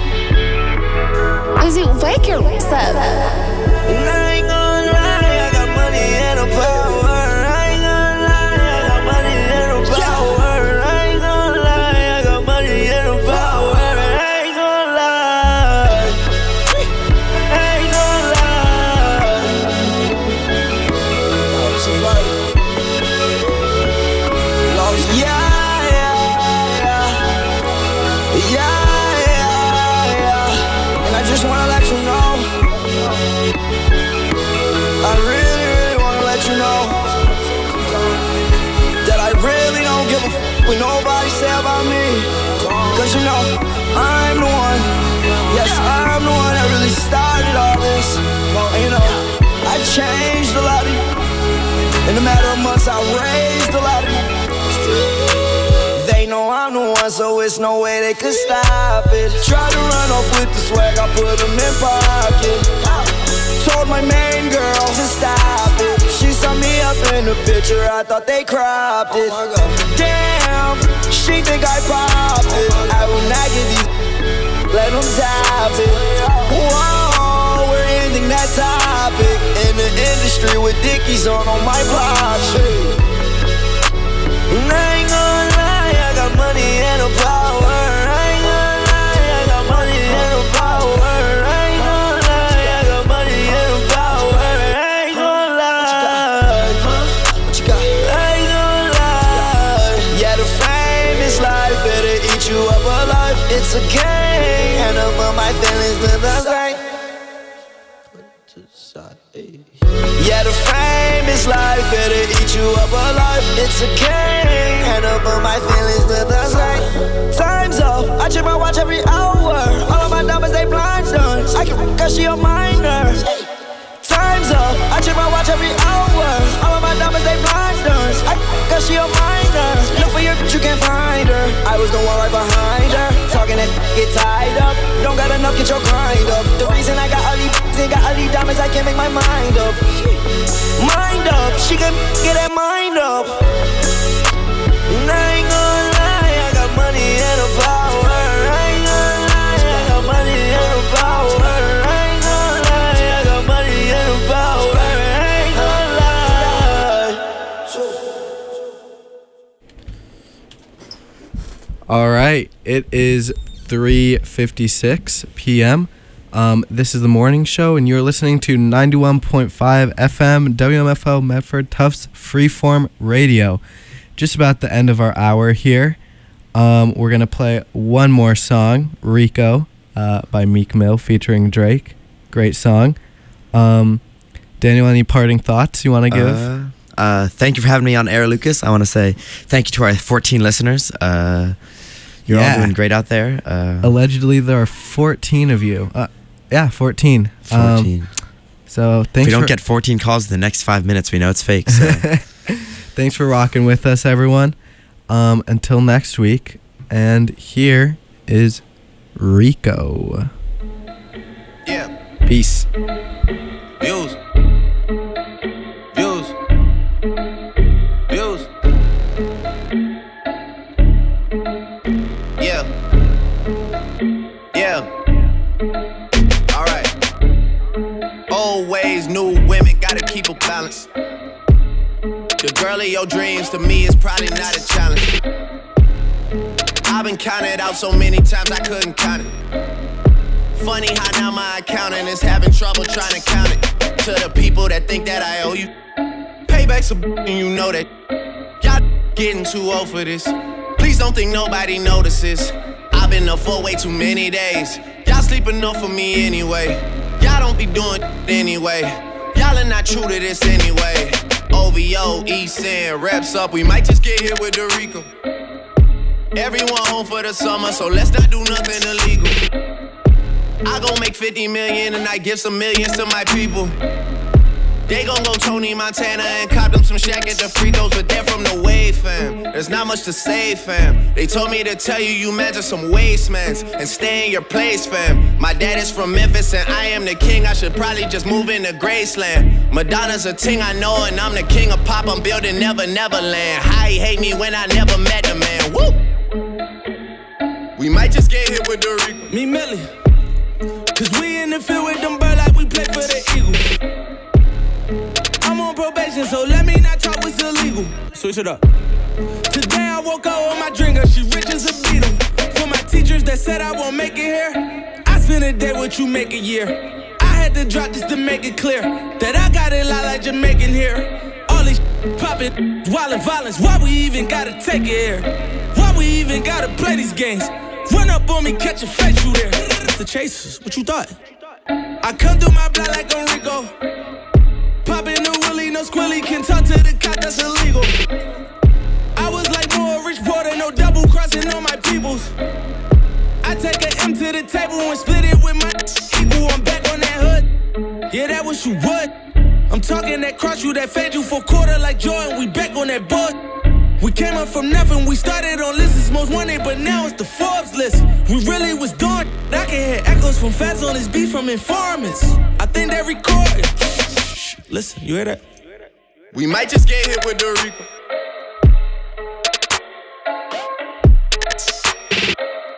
Uzi, wake your ass up. And I ain't gonna lie, I got money and a power. I ain't gonna lie, I got money and a power. I ain't gonna lie, I got money and a power. I ain't gonna lie, I ain't gonna lie. Lost a fight. Lost, yeah, yeah, yeah, yeah, yeah, yeah. And I just wanna let you know, I really, really wanna let you know that I really don't give a f what nobody say about me. Cause you know, I'm the one Yes, I'm the one that really started all this. And you know, I changed a lot of you. In a matter of months, I raised a lot of you. They know I'm the one, so it's no way they could stop it. Try to run off with the swag, I put them in pocket. Told my main girl to stop it. She saw me up in the picture, I thought they cropped it. Damn, she think I popped it. I will not get these, let them top it. Whoa, we're ending that topic. In the industry with Dickies on on my block. And I ain't gonna lie, I got money and a power. I ain't gonna lie, I got money and a power. I ain't gonna lie, I got money and a power. I ain't gonna lie. What you got? I ain't gonna lie. Yeah, the fame is life, it'll eat you up alive. It's a game, and above my feelings live the same. Yeah, the fame is life, it'll eat you up alive. It's a game, and above my feelings live the same. Time's up, I check my watch every hour. All of my numbers, they blind done. I can cause she a minor. Time's up, I check my watch every hour. All of my numbers, they blind done. I cause she a minor. Look for your bitch, you can't find her. I was the one right behind her. Talking and get tied up. Don't got enough, get your grind up. The reason I got all these ain't got all these diamonds, I can't make my mind up. Mind up, she can get that mind up. And I ain't gonna lie, I got money and a power. I ain't gonna lie, I got money and a power. I ain't gonna lie, I got money and a power. I ain't gonna lie. All right, it is three fifty-six p.m. Um, this is the morning show, and you're listening to ninety-one point five F M W M F O Medford Tufts Freeform Radio. Just about the end of our hour here. Um, we're going to play one more song, Rico, uh, by Meek Mill featuring Drake. Great song. Um, Daniel, any parting thoughts you want to give? Uh, uh, thank you for having me on air, Lucas. I want to say thank you to our fourteen listeners. Uh, you're Yeah. all doing great out there. Uh, Allegedly, there are fourteen of you. Uh, yeah, fourteen. fourteen. Um, so if thanks we don't for get fourteen calls in the next five minutes, we know it's fake. So. thanks for rocking with us, everyone. Um, until next week. And here is Rico. Yeah. Peace. Views. Views. Views. Yeah. Yeah. Alright. Old ways, new women, gotta keep a balance. The girl of your dreams to me is probably not a challenge. I've been counted out so many times I couldn't count it. Funny how now my accountant is having trouble trying to count it. To the people that think that I owe you, payback's a b- and you know that. Y'all getting too old for this. Please don't think nobody notices. I've been up for way too many days. Y'all sleep enough for me anyway. Y'all don't be doing anyway. Y'all are not true to this anyway. O V O, East End, reps up. We might just get hit with the Rico. Everyone home for the summer, so let's not do nothing illegal. I gon' make fifty million and I give some millions to my people. They gon' go Tony Montana and cop them some Shaq at the free throws, but they're from the wave, fam. There's not much to say, fam. They told me to tell you you measure some wastemans and stay in your place, fam. My dad is from Memphis and I am the king. I should probably just move into Graceland. Madonna's a ting I know and I'm the king of pop. I'm building Never Neverland. How he hate me when I never met the man. Woo! We might just get hit with the Rico. Me Millie. Cause we in the field with them bird like we play for the Eagles. I'm on probation, so let me not talk what's illegal. Switch it up. Today I woke up with my drinker, she rich as a beetle. For my teachers that said I won't make it here, I spend a day what you make a year. I had to drop this to make it clear that I got it lot like Jamaican here. All these poppin', wildin' violence, why we even gotta take it here? Why we even gotta play these games? Run up on me, catch a face, you there. The Chasers, what you thought? I come through my block like a Rico. Poppin' the Willie, no squilly, can talk to the cop, that's illegal. I was like more rich porter, no double crossing on my peoples. I take an M to the table and split it with my equal. I'm back on that hood. Yeah, that what you would. I'm talking that cross you, that fade you for quarter like Jordan. We back on that board. We came up from nothing. We started on lists most wanted, but now it's the Forbes list. We really was doing. I can hear echoes from fans on this beat from informants. I think they recorded. Listen, you hear that? We might just get hit with the Reaper.